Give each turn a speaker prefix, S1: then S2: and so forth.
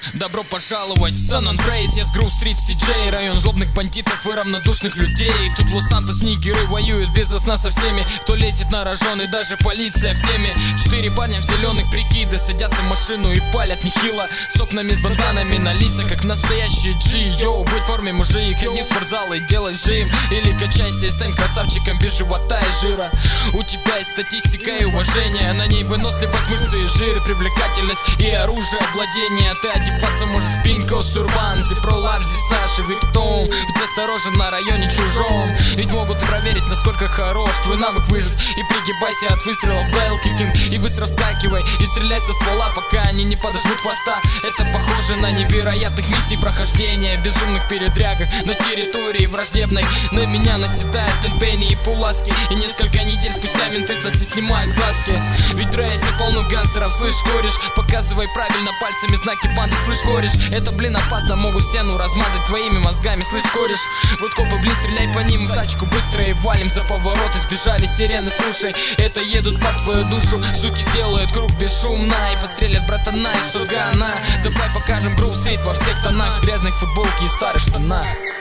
S1: Добро пожаловать в Сан-Андреас, я с Гроув-стрит в Си-Джей. Район злобных бандитов и равнодушных людей. Тут в Лос-Сантос нигеры воюют без сна со всеми, кто лезет на рожон, и даже полиция в теме. 4 парня в зеленых прикиды садятся в машину и палят нехило, с окнами с банданами на лицах, как настоящие G. Йоу, будь в форме мужик, иди в спортзал и делай жим, или качайся и стань красавчиком без живота и жира. У тебя есть статистика и уважение, на ней выносливость, мышцы и жир, привлекательность и оружие владения. Ты одеваться можешь пинко, сурбан, зипролап, Саши, Виктом. Будь осторожен на районе чужом, ведь могут проверить, насколько хорош твой навык выжить. И пригибайся от выстрелов, бэлл-кикинг, и быстро вскакивай и стреляй со ствола, пока они не подожмут хвоста. Это похоже на невероятных миссий прохождения в безумных передрягах на территории враждебной. На меня наседают Эльпени и Пуласки, и несколько недель спустя менты с нас не снимают глазки. Ведь в рейсе полно гангстеров, слышь, кореш, показывай правильно пальцами знаки банды, слышь, кореш. Это, блин, опасно, могут стену размазать твоими мозгами, слышь, кореш. Вот копы, блин, стреляй по ним в тачку быстро и валим за поворот. Избежали сирены, слушай, это едут по твою душу. Суки сделают круг бесшумно и подстрелят братана из шотгана. Давай покажем Гроув-стрит во всех тонах, грязных футболки и старых штанах.